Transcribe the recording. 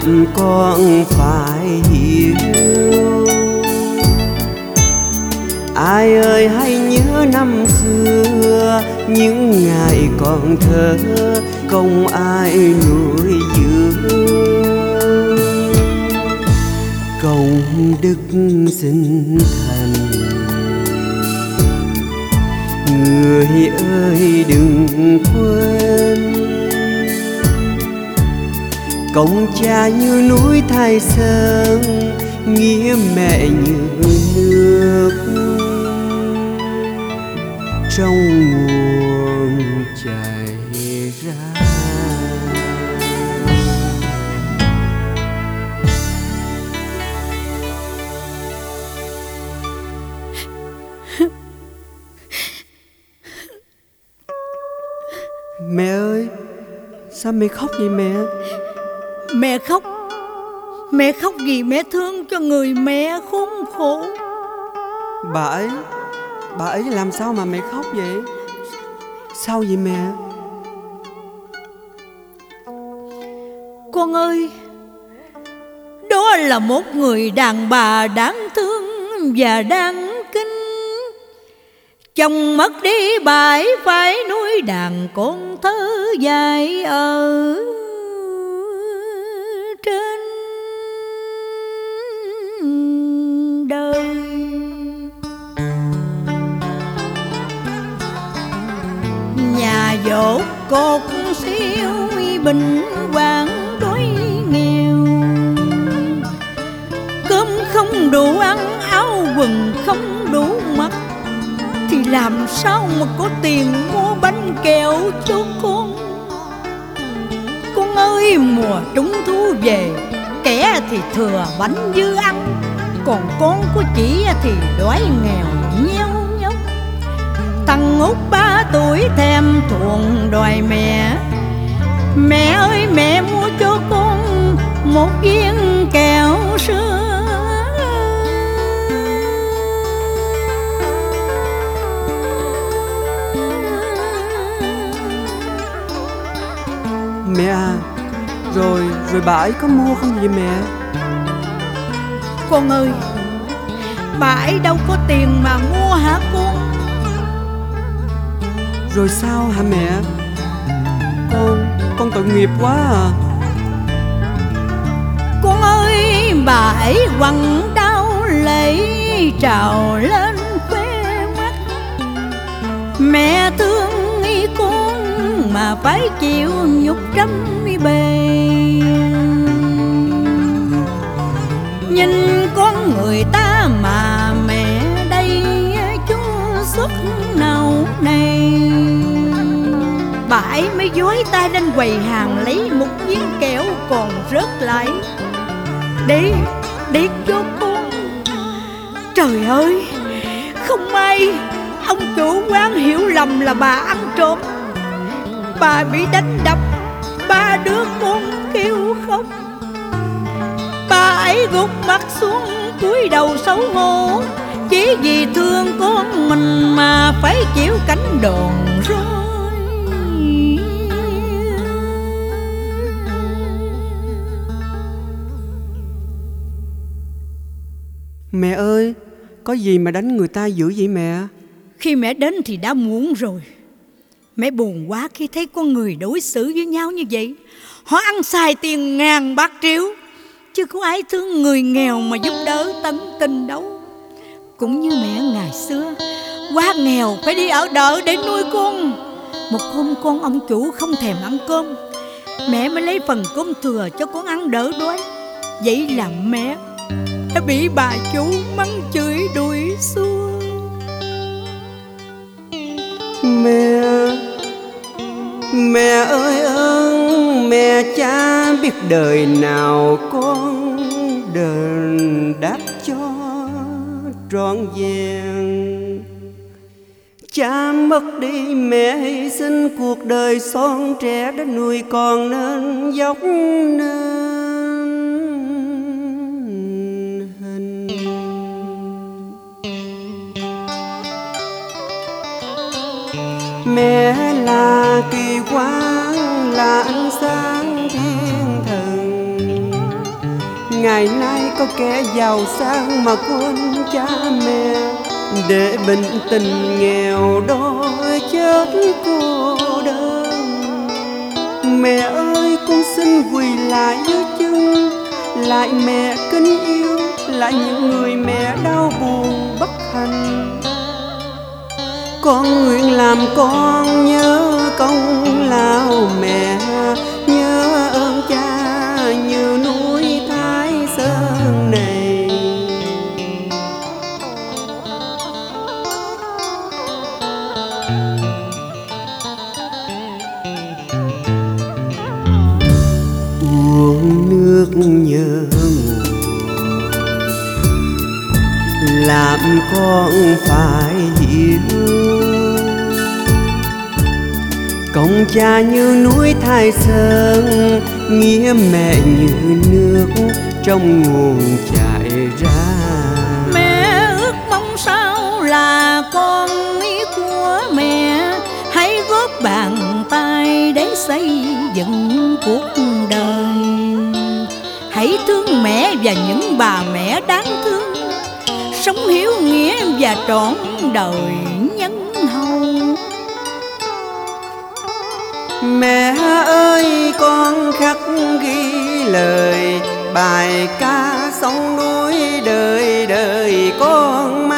con phải hiểu. Ai ơi hãy nhớ năm xưa, những ngày còn thơ không ai nuôi dưỡng. Công đức sinh thành, người ơi đừng quên. Công cha như núi Thái Sơn, nghĩa mẹ như nước trong nguồn chảy ra. Mẹ ơi, sao mẹ khóc vậy mẹ? Mẹ khóc vì mẹ thương cho người mẹ khốn khổ. Bà ấy làm sao mà mẹ khóc vậy? Sao vậy mẹ? Con ơi, đó là một người đàn bà đáng thương và đáng kính. Chồng mất đi bà ấy phải nuôi đàn con thơ dài ở trên đời. Nhà dột cột siêu bình hoàng đói nghèo, cơm không đủ ăn, áo quần không đủ mặc, thì làm sao mà có tiền mua bánh kẹo cho con. Con ơi, mùa trung thu về, kẻ thì thừa bánh dư ăn, còn con của chị thì đói nghèo nheo nhóc. Thằng út 3 tuổi thèm thuồng đòi mẹ. Mẹ ơi mẹ mua cho con một viên kẹo sữa. Mẹ à, rồi bà ấy có mua không vậy mẹ? Con ơi, bà ấy đâu có tiền mà mua hả con? Rồi sao hả mẹ? Con tội nghiệp quá à. Con ơi, bà ấy quằn đau lệ trào lên khóe mắt. Mẹ thương ý con mà phải chịu nhục trăm bề. Nhìn con người ta mà mẹ đây chúa xuất nào này. Bà ấy mới dối tay lên quầy hàng lấy một viên kẹo còn rớt lại để cho con. Trời ơi, không may ông chủ quán hiểu lầm là bà ăn trộm. Bà bị đánh đập, 3 đứa con kêu khóc. Bà ấy gục mặt xuống cúi đầu xấu hổ, chỉ vì thương con mình mà phải chịu cảnh đòn roi. Mẹ ơi, có gì mà đánh người ta dữ vậy mẹ? Khi mẹ đến thì đã muộn rồi. Mẹ buồn quá khi thấy con người đối xử với nhau như vậy. Họ ăn xài tiền ngàn bạc triệu, chứ có ai thương người nghèo mà giúp đỡ tận tình đâu. Cũng như mẹ ngày xưa, quá nghèo phải đi ở đợ để nuôi con. Một hôm con ông chủ không thèm ăn cơm, mẹ mới lấy phần cơm thừa cho con ăn đỡ đói. Vậy là mẹ đã bị bà chủ mắng chửi đuổi xua. Mẹ ơi ơn mẹ cha, biết đời nào con đền đáp cho trọn vẹn. Cha mất đi mẹ hy sinh cuộc đời son trẻ để nuôi con nên dốc nên hình. Mẹ là kỳ quang, là ánh sáng thiên thần, ngày nay có kẻ giàu sang mà quên cha mẹ, để bình tình nghèo đói chết cô đơn. Mẹ ơi con xin quỳ lại dưới chân, lại mẹ kính yêu, lại những người mẹ đau buồn bất hạnh. Con nguyện làm con nhớ công lao mẹ, nhớ ơn cha như núi Thái Sơn này. Uống nước nhớ nguồn, làm con phải hiểu công cha như núi Thái Sơn, nghĩa mẹ như nước trong nguồn chảy ra. Mẹ ước mong sao là con ý của mẹ, hãy góp bàn tay để xây dựng cuộc đời. Hãy thương mẹ và những bà mẹ đáng thương, sống hiếu nghĩa và trọn đời nhân hậu. Mẹ ơi con khắc ghi lời bài ca sông núi đời đời con